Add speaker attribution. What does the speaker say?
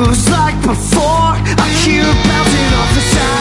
Speaker 1: moves like before. I hear bouncing off the side.